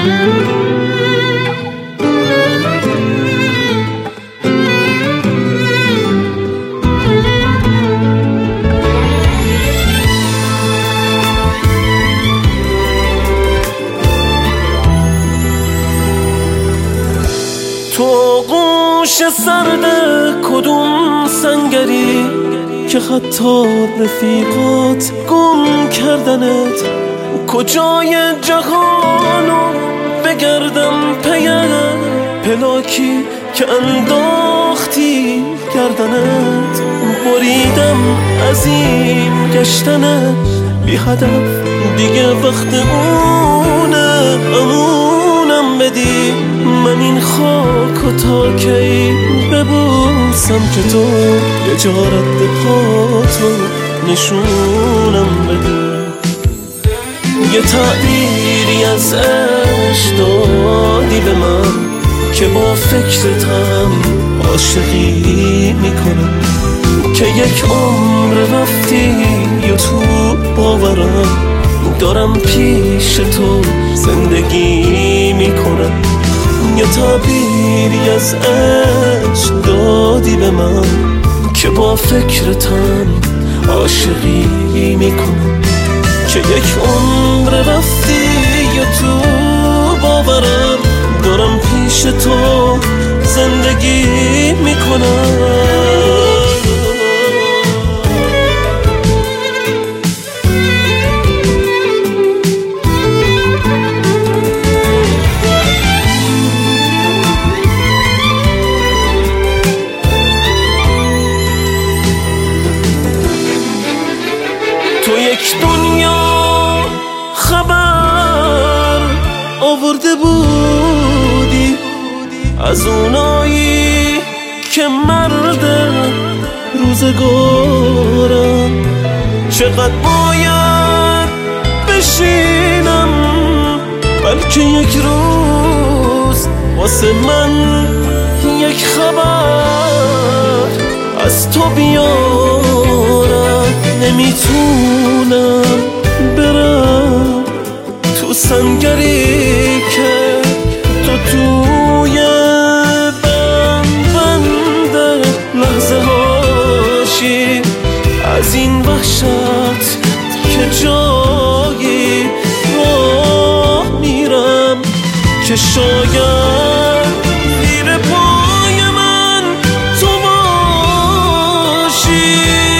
تو گوش سرد کدوم سنگری که حتی رفیقات گم کردنت؟ کجای جهانو بگردم پی پلاکی که انداختی گردنت؟ بریدم از این گشتنت بی هدف، دیگه وقت اونه امونم بدی. من این خاکو تا کی ببوسم که تو یه جا رد پاتو نشونم بدی؟ یه تعبیری از عشق دادی به من که با فکرتم عاشقی میکنم، که یک عمر رفتی یا تو باورم دارم پیش تو زندگی میکنم. یه تعبیری از عشق دادی به من که با فکرتم عاشقی میکنم، که یک عمر رفتی یا تو باورم دارم پیش تو زندگی میکنم. تو یک دنیا خبر آورده بودی از اونایی که مرد روزگارم. چقدر باید بشینم بلکه یک روز واسه من یک خبر از تو بیارم. نمیتونم برم تو سنگری که تو توی بند لحظه هاشی، از این وحشت که جایی راه میرم که شاید زیر پای من تو باشی.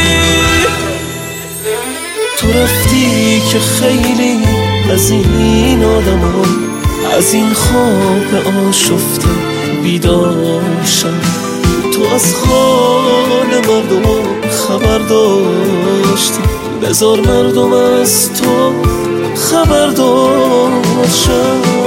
تو رفتی که خیلی از این آدم از این خواب آشفته بیداشم. تو از حال مردم خبر داشتی، بذار مردم از تو خبر داشتن.